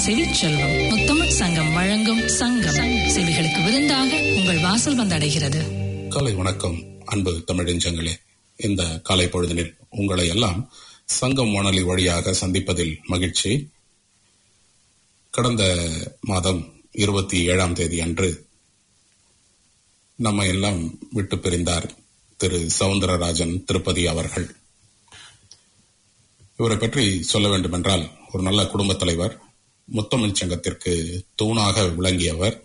செவிச்செல்வம். முத்தமிழ் சங்கம் வழங்கும் சங்கம் செவிகளுக்கு விருந்தாக உங்கள் வாசல் வந்தடைகிறது. காலை வணக்கம் அன்பு தமிழஞ்சங்களே. இந்த காலை பொழுதினில் உங்களை எல்லாம் சங்கம் வானொலி வழியாக சந்திப்பதில் மகிழ்ச்சி. கடந்த மாதம் 27ஆம் தேதி அன்று நம்மை எல்லாம் விட்டு பிரிந்தார் திரு சவுந்தரராஜன் திருப்பதி அவர்கள். இவரை பற்றி சொல்ல வேண்டுமென்றால் ஒரு நல்ல குடும்பத் தலைவர், முத்தமிழ் சங்கத்திற்கு தூணாக விளங்கியவர்.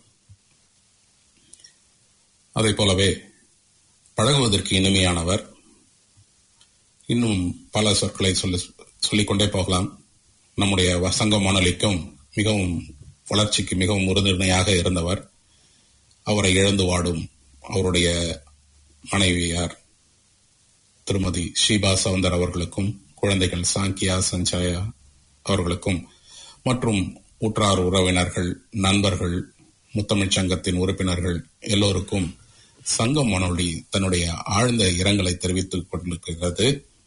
அதை போலவே பழகுவதற்கு இனிமையானவர். இன்னும் பல சொற்களை சொல்லிக்கொண்டே போகலாம். நம்முடைய சங்க வானொலிக்கும் மிகவும் வளர்ச்சிக்கு மிகவும் உறுதுணையாக இருந்தவர். அவரை இழந்து வாடும் அவருடைய மனைவியார் திருமதி ஷீபா சவுந்தர் அவர்களுக்கும், குழந்தைகள் சாங்கியா சஞ்சாயா அவர்களுக்கும் மற்றும் உற்றார் உறவினர்கள், நண்பர்கள், முத்தமிழ் சங்கத்தின் உறுப்பினர்கள் எல்லோருக்கும் சங்கம் வானொலி தன்னுடைய ஆழ்ந்த இரங்கலை தெரிவித்துக் கொண்டிருக்கிறது.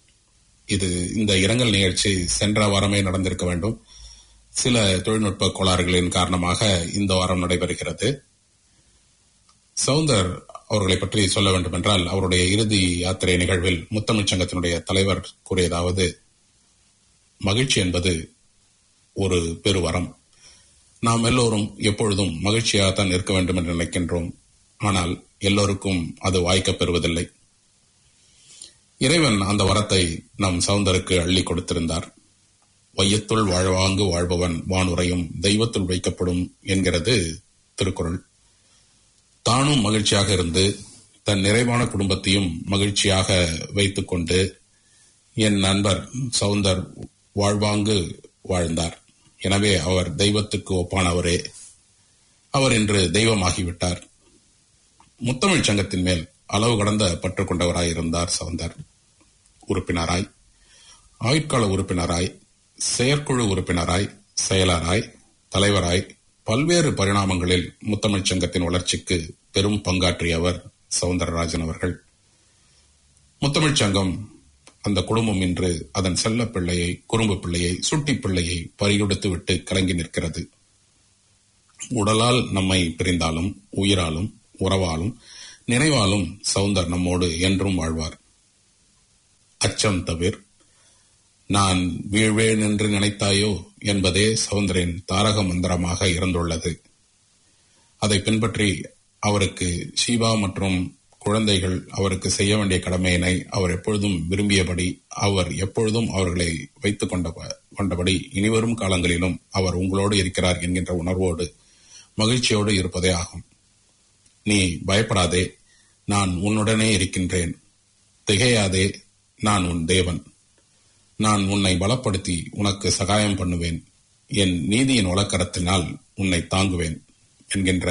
இந்த இரங்கல் நிகழ்ச்சி சென்ற வாரமே நடந்திருக்க வேண்டும். சில தொழில்நுட்ப கோளாறுகளின் காரணமாக இந்த வாரம் நடைபெறுகிறது. சவுந்தர் அவர்களை பற்றி சொல்ல வேண்டும் என்றால், அவருடைய இறுதி யாத்திரை நிகழ்வில் முத்தமிழ் சங்கத்தினுடைய தலைவர் கூறியதாவது: மகிழ்ச்சி என்பது ஒரு பெருவரம். நாம் எல்லோரும் எப்பொழுதும் மகிழ்ச்சியாகத்தான் இருக்க வேண்டும் என்று நினைக்கின்றோம். ஆனால் எல்லோருக்கும் அது வாய்க்கப் பெறுவதில்லை. இறைவன் அந்த வரத்தை நம் சவுந்தருக்கு அள்ளி கொடுத்திருந்தார். வையத்துள் வாழ்வாங்கு வாழ்பவன் வானுரையும் தெய்வத்துள் வைக்கப்படும் என்கிறது திருக்குறள். தானும் மகிழ்ச்சியாக இருந்து தன் நிறைவான குடும்பத்தையும் மகிழ்ச்சியாக வைத்துக் கொண்டு என் நண்பர் சவுந்தர் வாழ்வாங்கு வாழ்ந்தார். எனவே அவர் தெய்வத்துக்கு ஒப்பானவரே. அவர் இன்று தெய்வமாகிவிட்டார். முத்தமிழ் சங்கத்தின் மேல் அளவு கடந்த பற்று கொண்டவராயிருந்தார் சவுந்தர். உறுப்பினராய், ஆயுட்கால உறுப்பினராய், செயற்குழு உறுப்பினராய், செயலராய், தலைவராய் பல்வேறு பரிணாமங்களில் முத்தமிழ் சங்கத்தின் வளர்ச்சிக்கு பெரும் பங்காற்றியவர் சவுந்தரராஜன் அவர்கள். முத்தமிழ் சங்கம், அந்த குடும்பம் இன்று அதன் செல்ல பிள்ளையை, குறும்பு பிள்ளையை, சுட்டி பிள்ளையை பறிகொடுத்து விட்டு கலங்கி நிற்கிறது. உடலால் நம்மை பிரிந்தாலும் உயிராலும் உறவாலும் நினைவாலும் சவுந்தர் நம்மோடு என்றும் வாழ்வார். அச்சம் தவிர், நான் வீழ்வேன் என்று நினைத்தாயோ என்பதே சவுந்தரின் தாரக மந்திரமாக இருந்துள்ளது. அதை பின்பற்றி அவருக்கு ஷீபா மற்றும் குழந்தைகள் அவருக்கு செய்ய வேண்டிய கடமையினை அவர் எப்பொழுதும் விரும்பியபடி, அவர் எப்பொழுதும் அவர்களை வைத்துக் கொண்டபடி இனிவரும் காலங்களிலும் அவர் உங்களோடு இருக்கிறார் என்கின்ற உணர்வோடு மகிழ்ச்சியோடு இருப்பதே ஆகும். நீ பயப்படாதே, நான் உன்னுடனே இருக்கின்றேன். திகையாதே, நான் உன் தேவன். நான் உன்னை பலப்படுத்தி உனக்கு சகாயம் பண்ணுவேன். என் நீதியின் வழக்கரத்தினால் உன்னை தாங்குவேன் என்கின்ற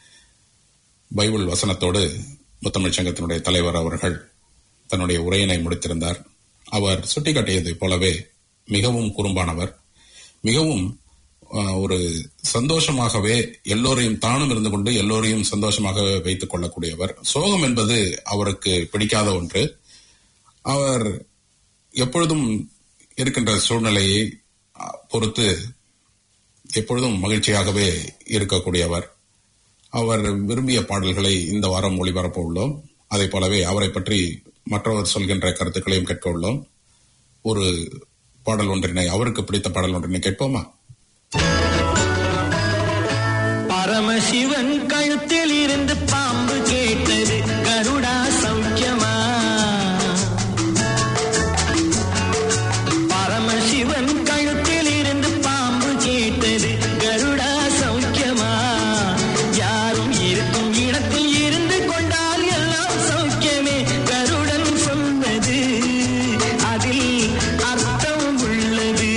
பைபிள் வசனத்தோடு முத்தமிழ் சங்கத்தினுடைய தலைவர் அவர்கள் தன்னுடைய உரையினை முடித்திருந்தார். அவர் சுட்டிக்காட்டியதை போலவே மிகவும் குறும்பானவர், மிகவும் ஒரு சந்தோஷமாகவே எல்லோரையும் தானும் இருந்து கொண்டு எல்லோரையும் சந்தோஷமாக வைத்துக் கொள்ளக்கூடியவர். சோகம் என்பது அவருக்கு பிடிக்காத ஒன்று. அவர் எப்பொழுதும் இருக்கின்ற சூழ்நிலையை பொறுத்து எப்பொழுதும் மகிழ்ச்சியாகவே இருக்கக்கூடியவர். அவர் விரும்பிய பாடல்களை இந்த வாரம் ஒளிபரப்ப உள்ளோம். அதை போலவே அவரை பற்றி மற்றவர் சொல்கின்ற கருத்துக்களையும் கேட்க உள்ளோம். ஒரு பாடல் ஒன்றினை, அவருக்கு பிடித்த பாடல் ஒன்றினை கேட்போமா? பரமசிவன் கழுத்தில் இருந்து பாம்பு கேட்டது, கருடா சௌக்கியமா? பரமசிவன் கழுத்தில் இருந்து பாம்பு கேட்டது, கருடா சௌக்கியமா? யாரும் இருக்கும் இடத்தில் இருந்து கொண்டால் எல்லாம் சௌக்கியமே, கருடன் சொன்னது அதில் அர்த்தம் உள்ளது.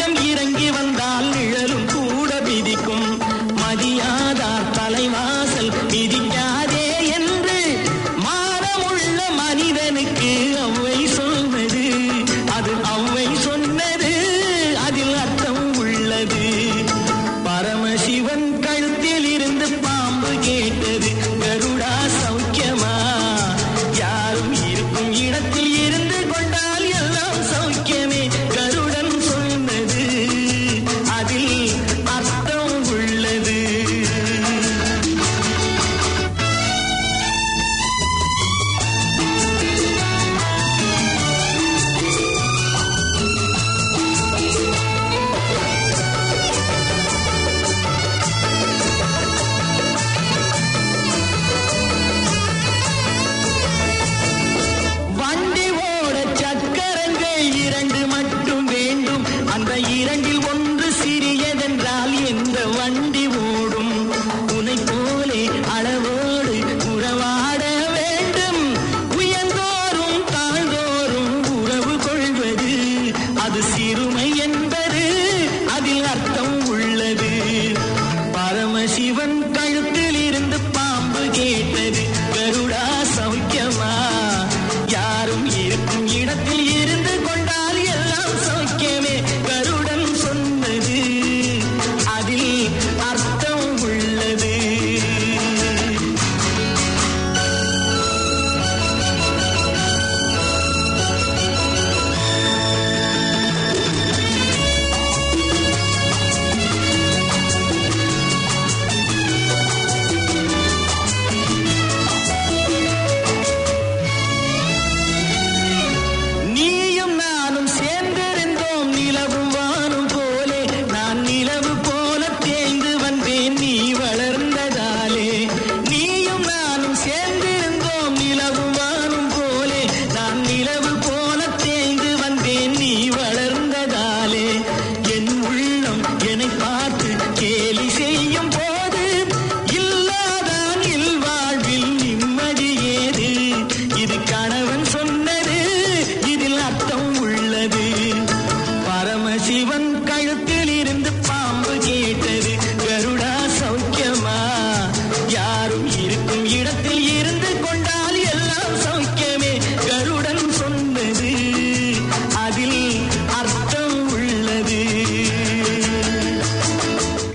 மதியாதார் தலைவாசல்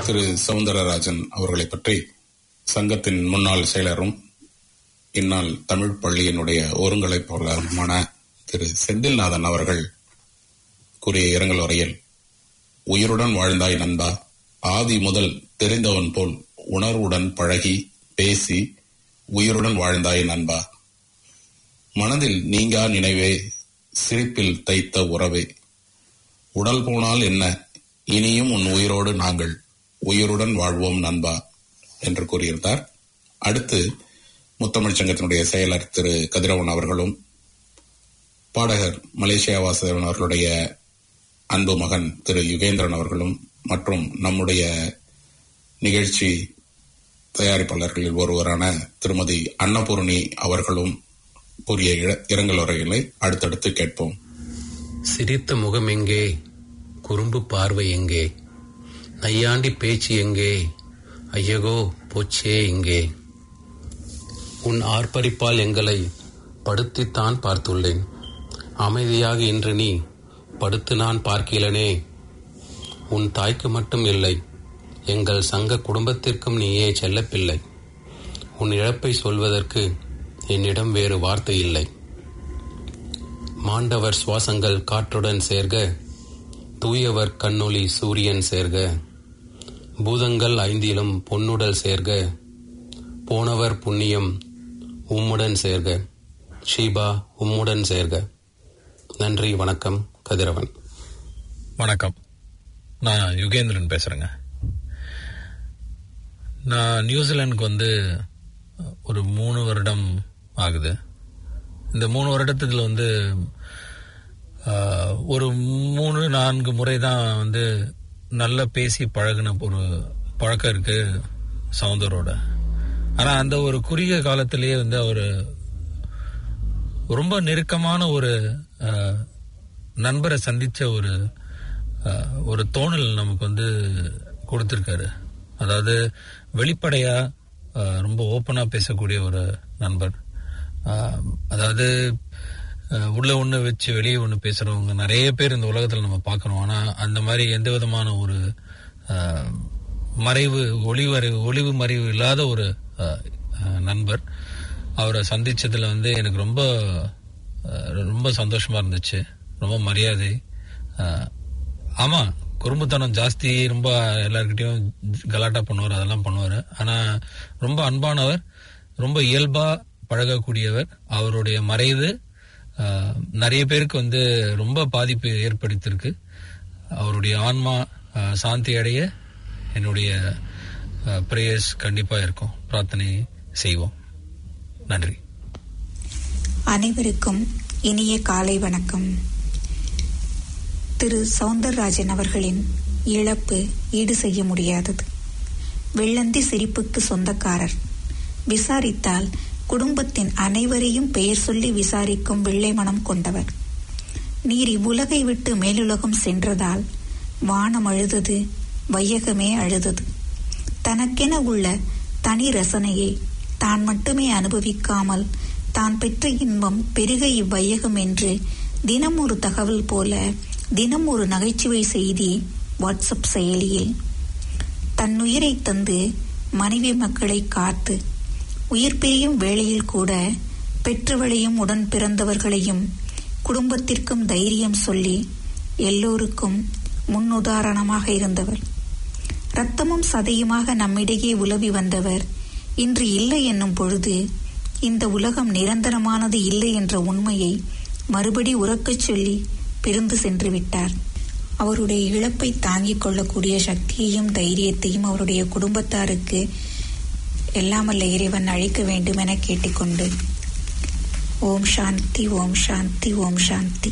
திரு சவுந்தரராஜன் அவர்களை பற்றி சங்கத்தின் முன்னாள் செயலரும் இந்நாள் தமிழ் பள்ளியினுடைய ஒருங்கிணைப்பாளருமான திரு செந்தில்நாதன் அவர்கள் கூறிய இரங்கல் உரையில், உயிருடன் வாழ்ந்தாய் நண்பா, ஆதி முதல் தெரிந்தவன் போல் உணர்வுடன் பழகி பேசி உயிருடன் வாழ்ந்தாய் நண்பா, மனதில் நீங்கா நினைவே, சிரிப்பில் தைத்த உறவே, உடல் போனால் என்ன, இனியும் உன் உயிரோடு நாங்கள் உயிருடன் வாழ்வோம் நண்பா என்று கூறியிருந்தார். அடுத்து முத்தமிழ் சங்கத்தினுடைய செயலர் திரு கதிரவன் அவர்களும் பாடகர் மலேசியா வாசுதேவன் அவர்களுடைய அன்பு மகன் திரு யுகேந்திரன் அவர்களும் மற்றும் நம்முடைய நிகழ்ச்சி தயாரிப்பாளர்களில் ஒருவரான திருமதி அன்னபூர்ணி அவர்களும் கூறிய இரங்கல் உரைகளை அடுத்தடுத்து கேட்போம். சிரித்த முகம் எங்கே, குறும்பு பார்வை எங்கே, நையாண்டி பேச்சு எங்கே, ஐயகோ போச்சே எங்கே, உன் ஆர்ப்பரிப்பால் எங்களை படுத்தித்தான் பார்த்துள்ளேன், அமைதியாக இன்று நீ படுத்து நான் பார்க்கிறேனே, உன் தாய்க்கு மட்டும் இல்லை எங்கள் சங்க குடும்பத்திற்கும் நீயே செல்லப்பிள்ளை, உன் இழப்பை சொல்வதற்கு என்னிடம் வேறு வார்த்தை இல்லை, மாண்டவர் சுவாசங்கள் காற்றுடன் சேர்க, தூயவர் கண்ணொளி சூரியன் சேர்க, பூதங்கள் ஐந்திலும் பொன்னுடல் சேர்க, போனவர் புண்ணியம் உம்முடன் சேர்க, ஷீபா உம்முடன் சேர்க. நன்றி, வணக்கம். கதிரவன். வணக்கம், நான் யுகேந்திரன் பேசுறேங்க. நான் நியூசிலாந்துக்கு ஒரு 3 வருடம் ஆகுது. இந்த 3 வருடத்துல ஒரு 3-4 முறை தான் நல்லா பேசி பழகின ஒரு பழக்கம் இருக்கு சவுந்தரோட. ஆனா அந்த ஒரு குறுகிய காலத்திலேயே அவர் ரொம்ப நெருக்கமான ஒரு நண்பரை சந்திச்ச ஒரு தோணல் நமக்கு கொடுத்திருக்காரு. அதாவது வெளிப்படையா ரொம்ப ஓப்பனா பேசக்கூடிய ஒரு நண்பர். அதாவது உள்ள ஒண்ணு வச்சு வெளியே ஒண்ணு பேசுறவங்க நிறைய பேர் இந்த உலகத்துல நம்ம பார்க்கிறோம். ஆனா அந்த மாதிரி எந்த விதமான ஒரு மறைவு ஒளிவு மறைவு இல்லாத ஒரு நண்பர். அவரை சந்திச்சதுல எனக்கு ரொம்ப ரொம்ப சந்தோஷமா இருந்துச்சு. ரொம்ப மரியாதை. ஆமா, குறும்புத்தனம் ஜாஸ்தி, ரொம்ப எல்லார்கிட்டையும் கலாட்டா பண்ணுவார், அதெல்லாம் பண்ணுவார். ஆனா ரொம்ப அன்பானவர், ரொம்ப இயல்பா பழகக்கூடியவர். அவருடைய மறைவு நிறைய பேருக்கு ரொம்ப பாதிப்பு ஏற்படுத்தியிருக்கு. அவருடைய ஆன்மா சாந்தி அடைய என்னுடைய பிரேயர்ஸ் கண்டிப்பா இருக்கும். பிரார்த்தனை செய்வோம். நன்றி. அனைவருக்கும் இனிய காலை வணக்கம். திரு சவுந்தரராஜன் அவர்களின் இழப்பு ஈடு செய்ய முடியாதது. வெள்ளந்தி சிரிப்புக்கு சொந்தக்காரர். விசாரித்தால் குடும்பத்தின் அனைவரையும் பெயர் சொல்லி விசாரிக்கும் வெள்ளை மனம் கொண்டவர். நீர் இவ்வுலகை விட்டு மேலுலகம் சென்றதால் வானம் அழுதது, வையகமே அழுதது. தனக்கென உள்ள தனி ரசனையை தான் மட்டுமே அனுபவிக்காமல் தான் பெற்ற இன்பம் பெருக இவ்வையகம் என்று தினம் ஒரு தகவல் போல, தினம் ஒரு நகைச்சுவை செய்தி வாட்ஸ்அப் செயலியில். தன்னுயிரை தந்து மனைவி மக்களை காத்து உயிர் பிரியும் வேளையில் கூட பெற்றவளையும் உடன் பிறந்தவர்களையும் குடும்பத்திற்கும் தைரியம் சொல்லி எல்லோருக்கும் முன்னுதாரணமாக இருந்தவர். இரத்தமும் சதையுமாக நம்மிடையே உலவி வந்தவர் இன்று இல்லை என்னும் பொழுது இந்த உலகம் நிரந்தரமானது இல்லை என்ற உண்மையை மறுபடி உறக்கச் சொல்லி பிரிந்து சென்று விட்டார். அவருடைய இழப்பை தாங்கிக் கொள்ளக்கூடிய சக்தியையும் தைரியத்தையும் அவருடைய குடும்பத்தாருக்கு எல்லாமல்ல இறைவன் அளிக்க வேண்டும் என கேட்டுக்கொண்டு ஓம் சாந்தி, ஓம் சாந்தி, ஓம் சாந்தி.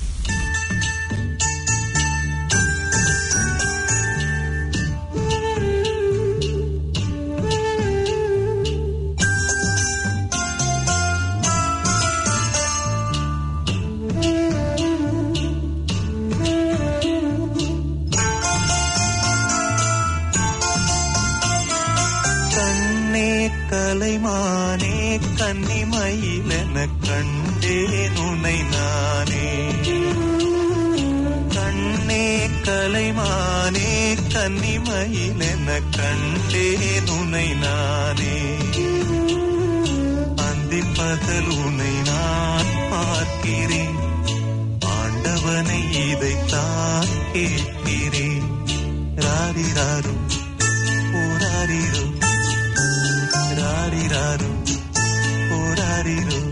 கலைமானே கன்னிமயிலென கண்டேன் உனை நானே. கண்ணே கலைமானே கலைமானே கன்னிமயிலென கண்டேன் உனை நானே. அந்தி பகல் உனை நான் பார்க்கிறேன், ஆண்டவனை இதைத்தான் கேட்கிறேன். ராரிராரு போராரிரோ, ராரிராரு போராரிரோ.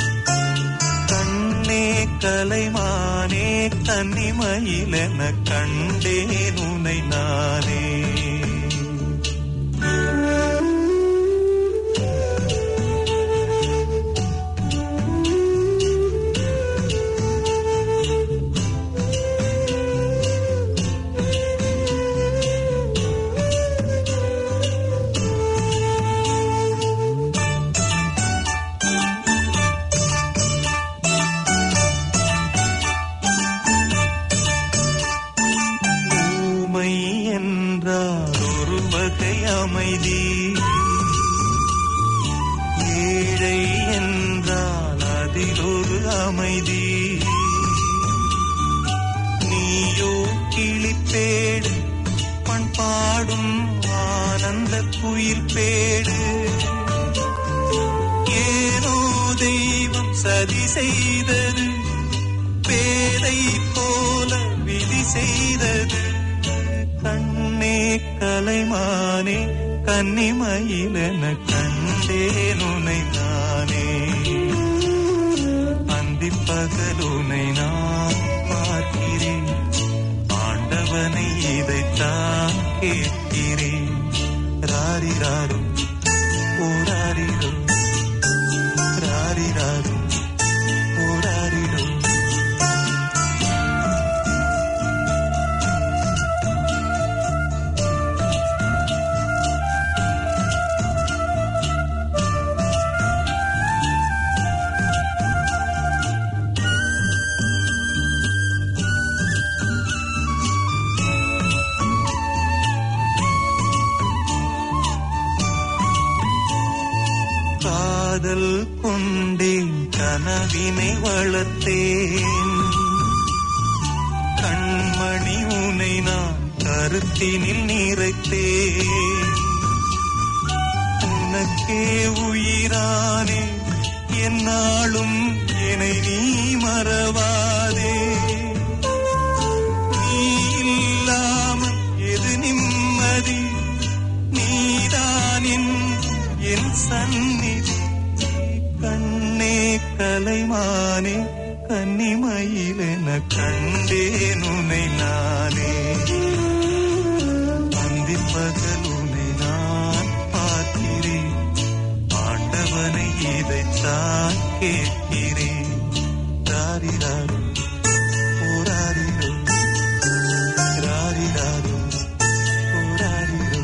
கண்ணே கலைமானே கன்னிமயிலென கண்டேன் உனை நானே. அமைதி ஏழை என்றால் அதில் ஒரு அமைதி. நீயோ கிளிப்பேடு பண்பாடும் ஆனந்த குயில் பேடு. ஏனோ தெய்வம் சதி செய்தது, பேதை போல விதி செய்தது. கண்ணே கலைமானே கன்னிமயிலென கண்டேன் உனை நானே. அந்தி பகல் உனை நான் பார்க்கிறேன், ஆண்டவனை இதைத்தான் கேட்கிறேன். ராரிராரு போராரிரோ, ராரிராரு போராரிரோ. காதல் கொண்டேன் கனவினை வளர்த்தேன், கண்மணி உனை நான் கருத்தினில் நிறைத்தேன். உனக்கே உயிரானே என்னாலும் என்னை நீ மறவாதே. நீ இல்லாமல் எது நிம்மதி, நீதான் என் சந்நிதி. கண்ணே கலைமானே கன்னிமயிலென கண்டேன் உனை நானே. அந்தி பகல் உனை நான் பார்க்கிறேன், ஆண்டவனை இதைத்தான் கேட்கிறேன். ராரிராரு போராரிரோ, ராரிராரு போராரிரோ,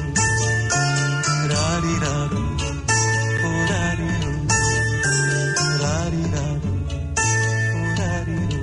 ராரிராரு போராரிரோ, ராரிராரு போராரிரோ.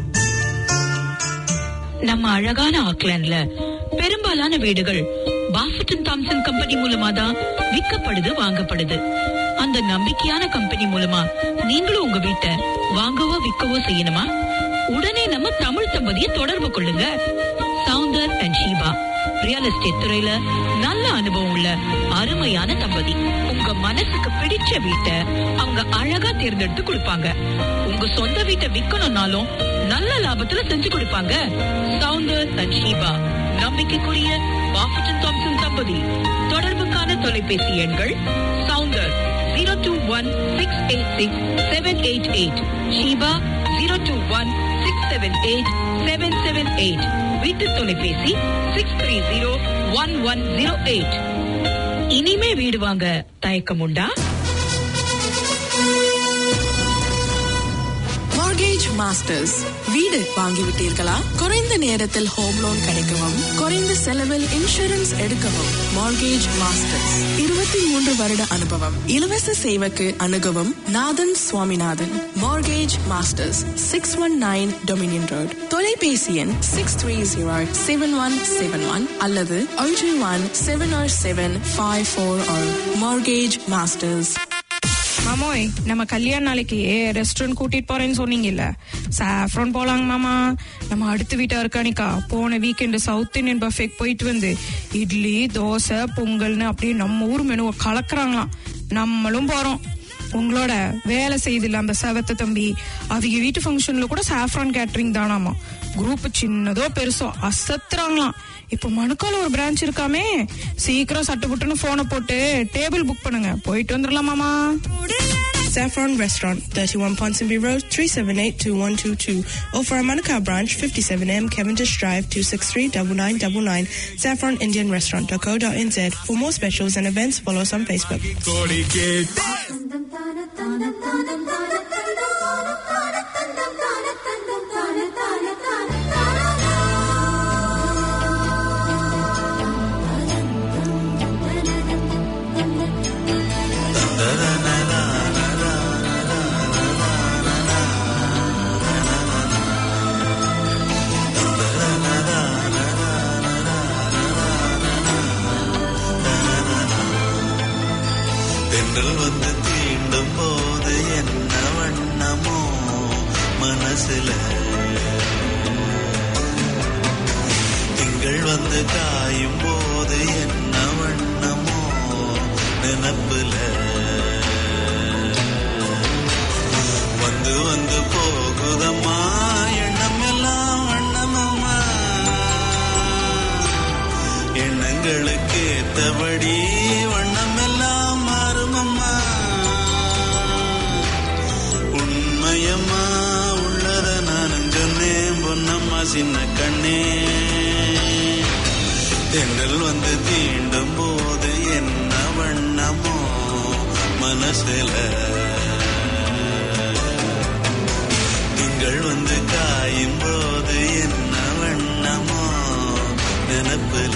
நம்ம அழகான ஆக்லாண்ட்ல பெரும்பாலான வீடுகள் பாஃபட்டன் தாம்சன் கம்பெனி மூலமா தான் விற்கப்படுது, வாங்கப்படுது. அந்த நம்பிக்கையான கம்பெனி மூலமா நீங்களும் உங்க வீட்டை வாங்கவோ விற்கவோ செய்யணுமா? உடனே நம்ம தமிழ் தம்பதியை தொடர்பு கொள்ளுங்க. Soundar and Sheeba real estate துறையில நல்ல அனுபவம் உள்ள அருமையான தம்பதி. உங்க மனசுக்கு பிடிச்ச வீட்டை அவங்க அழகா தேர்ந்தெடுத்து கொடுப்பாங்க. உங்க சொந்த வீட்டை விற்கணும்னாலும் நல்ல லாபத்துல செஞ்சு கொடுப்பாங்க. சவுந்தர் அண்ட் ஷீபா நம்பிக்கைக்குரிய பாஃபட்டன் தாம்சன் தம்பதி. தொடர்புக்கான தொலைபேசி எண்கள் சவுந்தர் 021-686-788, ஷீபா 021-678-778, வீட்டு தொலைபேசி 630-1108. இனிமே வீடு வாங்க தயக்கம் உண்டா? Mortgage Masters. வீடு வாங்கிவிட்டீர்களா? குறைந்த நேரத்தில் ஹோம் லோன் கிடைக்கவும், குறைந்த செலவில் இன்சூரன்ஸ் எடுக்கவும். மார்கேஜ் மாஸ்டர்ஸ் 23 வருட அனுபவம். இலவச சேவைக்கு அணுகவும் Nathan Swaminathan. Mortgage Masters 619 Dominion Road. தொலைபேசி எண் 630-7171 அல்லது 021-707-540. Mortgage Masters. மாமோய், நம்ம கல்யாண நாளைக்கு ரெஸ்டாரண்ட் கூட்டிட்டு போறேன்னு சொன்னீங்கல்ல, சாஃப்ரான் போலாங்க மாமா. நம்ம அடுத்த வீட்டா இருக்கானிக்கா போன வீக்கெண்டு சவுத் இந்தியன் பஃபேக்கு போயிட்டு வந்து இட்லி தோசை பொங்கல்னு அப்படியே நம்ம ஊர் மெனுவை கலக்குறாங்களாம். நம்மளும் போறோம். உங்களோட வேலை செய்தில்ல அந்த செவத்த தம்பி, அவங்க வீட்டு ஃபங்க்ஷன்ல கூட சாஃப்ரான் கேட்டரிங் தானாமா. குரூப் சின்னதோ பெருசோ அசத்துறாங்களாம். இப்போ மணுக்கால ஒரு பிரான்ச் இருக்காமே, சீக்கிரம் சட்டுப்புட்டுன்னு போனை போட்டு டேபிள் புக் பண்ணுங்க, போயிட்டு வந்துடலாமாமா. Saffron Restaurant, 31 Ponsonby Road, 378-2122. Or for our Manukau branch, 57M Cavendish Drive, 263-9999. Saffron Indian Restaurant.co.nz. For more specials and events, follow us on Facebook. தென்றல் வந்து தீண்டும் போது என்ன வண்ணமோ மனசுல, திங்கள் வந்து காயும் போது என்ன வண்ணமோ நினப்புல, வந்து வந்து போகுதம்மா எண்ணம் எல்லாம் வண்ணமம்மா, எண்ணங்களுக்கு ஏத்தபடி வண்ணம் எல்லாம் மாறுமம்மா, உண்மையம்மா உள்ளத நானும் சொன்னேன் பொன்னம்மா சின்ன கண்ணே, தென்றல் வந்து தீண்டும் போது என்ன வண்ணமோ மனசுல, திங்கள் வந்து காயும் போது என்ன வண்ணமோ நினப்புல.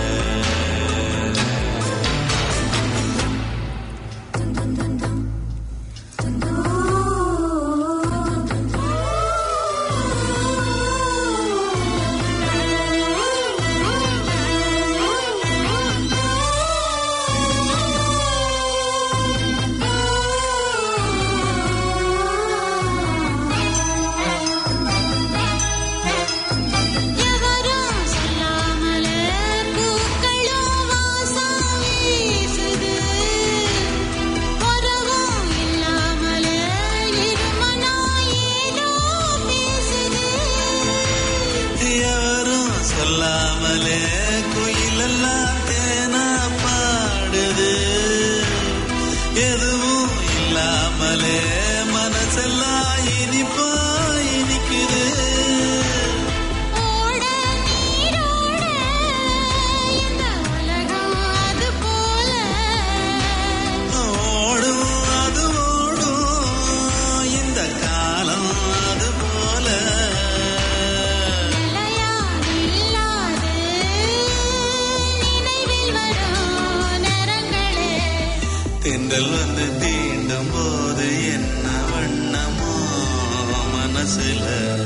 தென்றல் வந்து தீண்டும் போது என்ன வண்ணமோ மனசுல,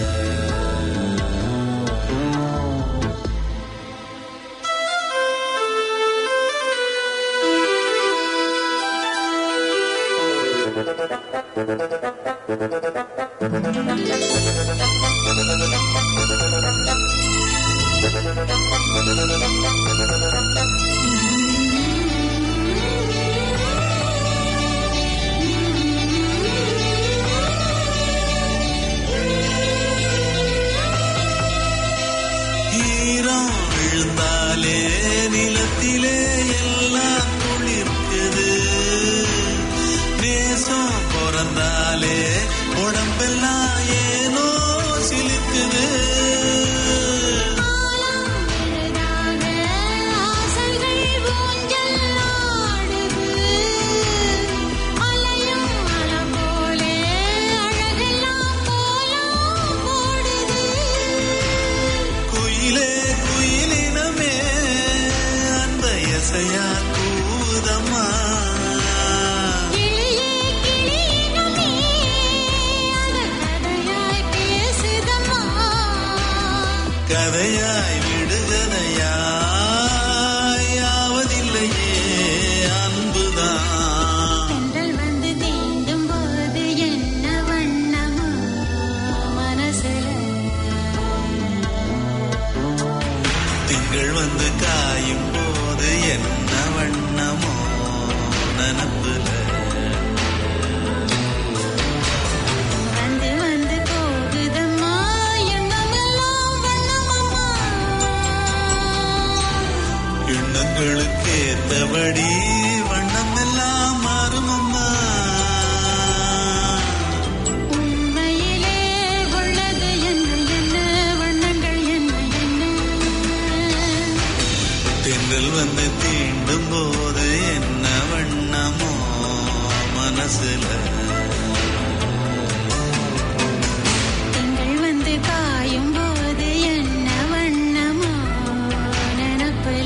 ஈரம் விழுந்தாலே நிலத்திலே எல்லாம் குளிர்க்குது, நேசம் பிறந்தாலே உடம்பெல்லாம் ஏனோ சிலிக்குது, கூதம்மா கதையாய் விடுகதையாய் ஆவதில்லையே அன்புதான். திங்கள் வந்து காயும் போது என்ன வண்ணமோ நனப்புல எண்ணங்களுக்கு ஏத்தபடி வண்ணம் எல்லாம் மாறுமம்மா. உண்மையிலே உள்ளது என்ன என்ன வண்ணங்கள் என்ன என்ன. தென்றல் வந்து தீண்டும் போது என்ன வண்ணமோ மனசுல. திங்கள் வந்து காயும் போது என்ன வண்ணமோ நினப்புல.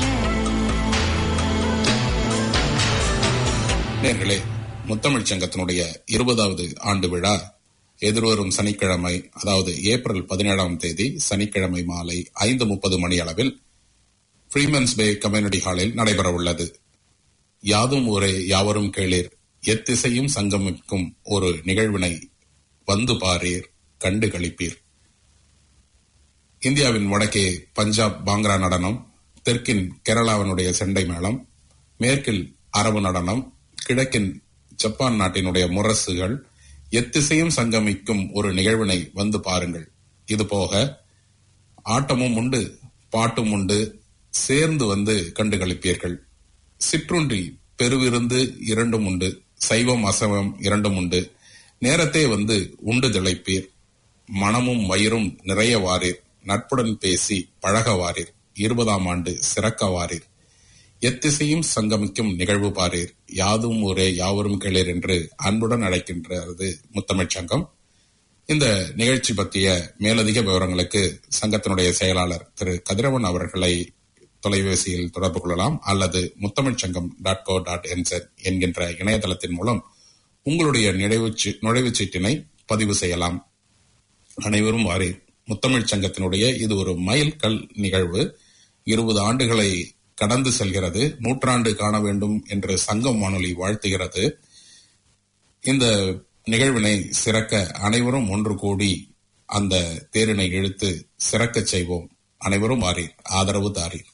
நேயர்களே, முத்தமிழ்ச் சங்கத்தினுடைய 20வது ஆண்டு விழா எதிர்வரும் சனிக்கிழமை, அதாவது ஏப்ரல் 17ஆம் தேதி சனிக்கிழமை மாலை 5:30 மணி அளவில் ஃப்ரீமன்ஸ் பே கம்யூனிட்டி ஹாலில் நடைபெற உள்ளது. யாதும் ஊரே யாவரும் கேளீர், எத்திசையும் சங்கமிக்கும் ஒரு நிகழ்வினை வந்து பாரீர், கண்டு களிப்பீர். இந்தியாவின் வடக்கே பஞ்சாப் பாங்க்ரா நடனம், தெற்கின் கேரளாவினுடைய செண்டை மேளம், மேற்கில் அரபு நடனம், கிழக்கின் ஜப்பான் நாட்டினுடைய முரசுகள், எத்திசையும் சங்கமிக்கும் ஒரு நிகழ்வினை வந்து பாருங்கள். இதுபோக ஆட்டமும் உண்டு, பாட்டும் உண்டு, சேர்ந்து வந்து கண்டு களிப்பீர்கள். சிற்றுண்டி பெருவிருந்து இரண்டும் உண்டு, சைவம் அசைவம் இரண்டும் உண்டு. நேரத்தே வந்து உண்டு திளைப்பீர். மனமும் வயிறும் நிறைய வாரீர், நட்புடன் பேசி பழக வாரீர், 20ஆம் ஆண்டு சிறக்க வாரீர். எத்திசையும் சங்கமிக்கும் நிகழ்வு பாரீர், யாதும் ஊரே யாவரும் கேளீர் என்று அன்புடன் அழைக்கின்றது முத்தமிழ்ச் சங்கம். இந்த நிகழ்ச்சி பற்றிய மேலதிக விவரங்களுக்கு சங்கத்தினுடைய செயலாளர் திரு கதிரவன் அவர்களை தொலைபேசியில் தொடர்பு கொள்ளலாம், அல்லது mutamizhsangam.co.nz என்கின்ற இணையதளத்தின் மூலம் உங்களுடைய நுழைவுச் சீட்டினை பதிவு செய்யலாம். அனைவரும் வாரீர். முத்தமிழ்ச் சங்கத்தினுடைய இது ஒரு மைல்கல் நிகழ்வு. 20 ஆண்டுகளை கடந்து செல்கிறது. 100 ஆண்டு காண வேண்டும் என்று சங்கம் வானொலி வாழ்த்துகிறது. இந்த நிகழ்வினை சிறக்க அனைவரும் ஒன்று கூடி அந்த தேரினை இழுத்து சிறக்க செய்வோம். அனைவரும் வாரீர், ஆதரவு தாரீர்.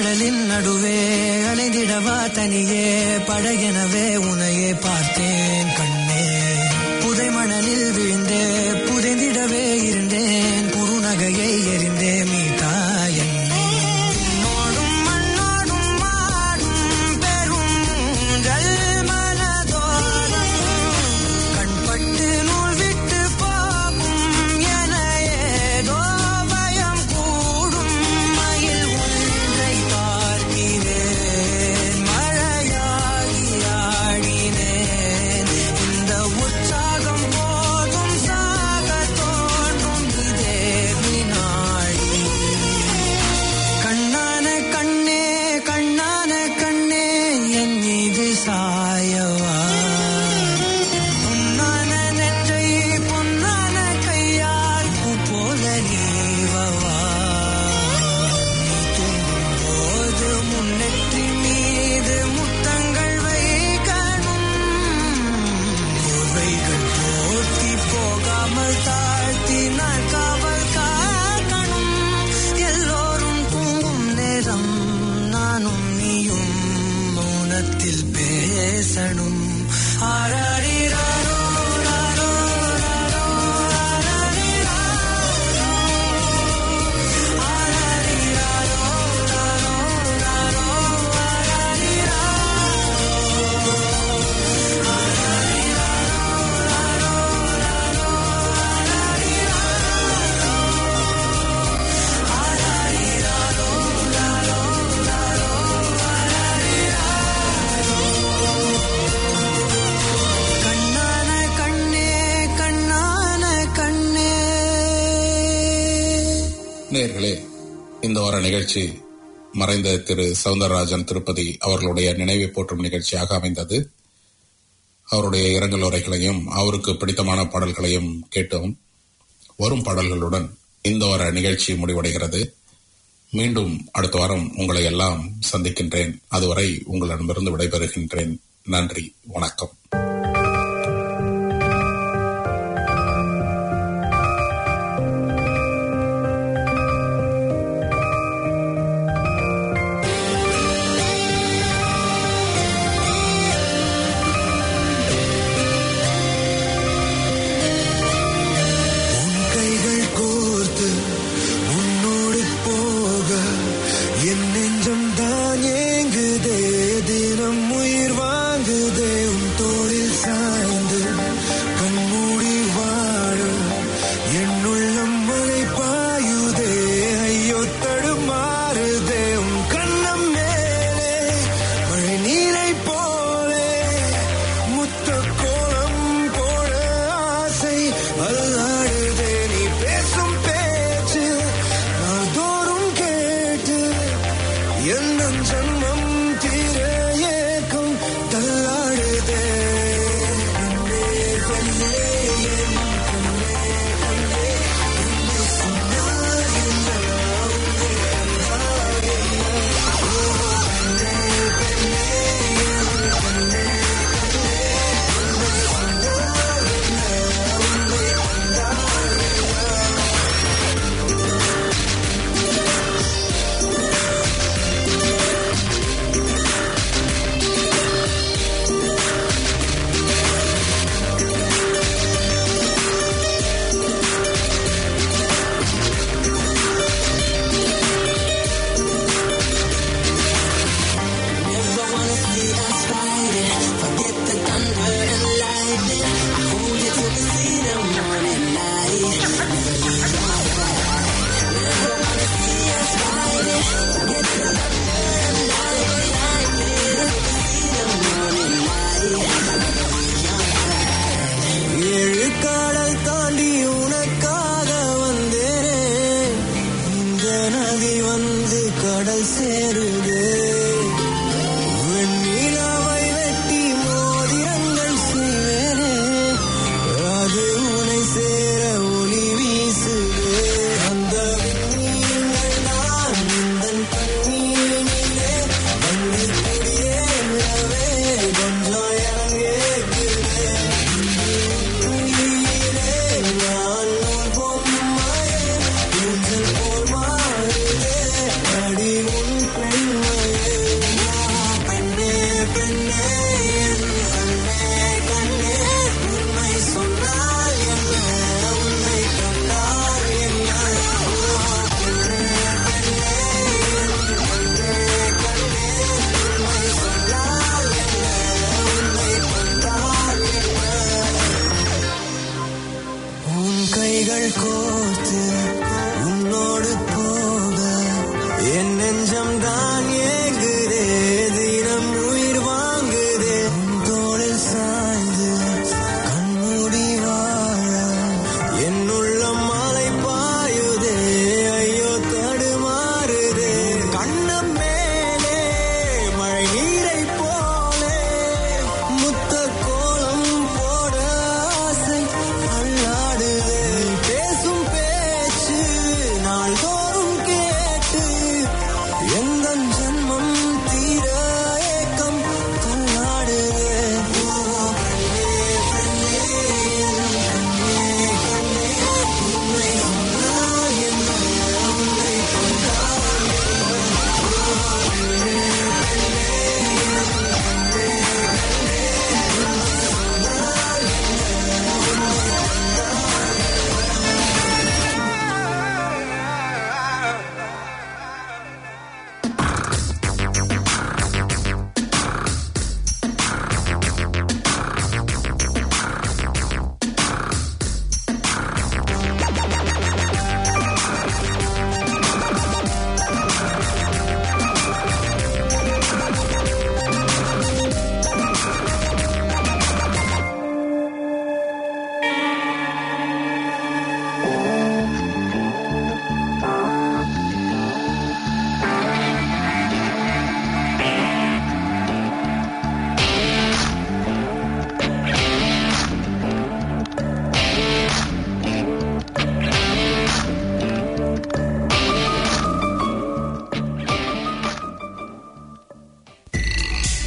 கடலின் நடுவே அலைந்திடவா தனியே படகெனவே உனையே பார்த்தேன் கண்ணே. புதை மணலில் விழுந்தே புதைந்திடவே இருந்தேன் குறுநகையை எறிந்தே மீட்டா என்னை. உன்னோடும் மண்ணோடும் மாடும் பெரும் ஊஞ்சல் மனதோரம் கண்பட்டு நூல் விட்டு போகும் என ஏதோ பயம் கூடும். மயில் ஒன்றை பார்க்கிறேன் மழையாகி ஆடினேன். இந்த உற்சாகம் போதும் சாக தோன்றும் இதே வினாடி. கண்ணான கண்ணே கண்ணான கண்ணே என் மீது சாயவா. பொன்னான நெற்றை பொன்னான கையால் பூ போல நீவவா. நீ தூங்கும் போது முன்னெற்றி மீது முத்தங்கள் வைக்கணும். போர்வைகள் போர்த்தி போகாமல் தாழ்த்தி நான் காவல் காக்கணும். எல்லோரும் தூங்கும் நேரம் நானும் நீயும் மௌனத்தில் பேசணும். ஆராரிராரோ ராரோ ராரோ ஆராரிராரோ ஆராரிராரோ ராரோ ராரோ கண்ணான கண்ணே கண்ணான கண்ணே. நேயர்களே, இந்த வார நிகழ்ச்சி மறைந்த திரு சவுந்தரராஜன் திருப்பதி அவர்களுடைய நினைவை போற்றும் நிகழ்ச்சியாக அமைந்தது. அவருடைய இரங்கல் உரைகளையும் அவருக்கு பிடித்தமான பாடல்களையும் கேட்டோம். வரும் பாடல்களுடன் இந்த வார நிகழ்ச்சி முடிவடைகிறது. மீண்டும் அடுத்த வாரம் உங்களை எல்லாம் சந்திக்கின்றேன். அதுவரை உங்களிடமிருந்து விடைபெறுகின்றேன். நன்றி, வணக்கம்.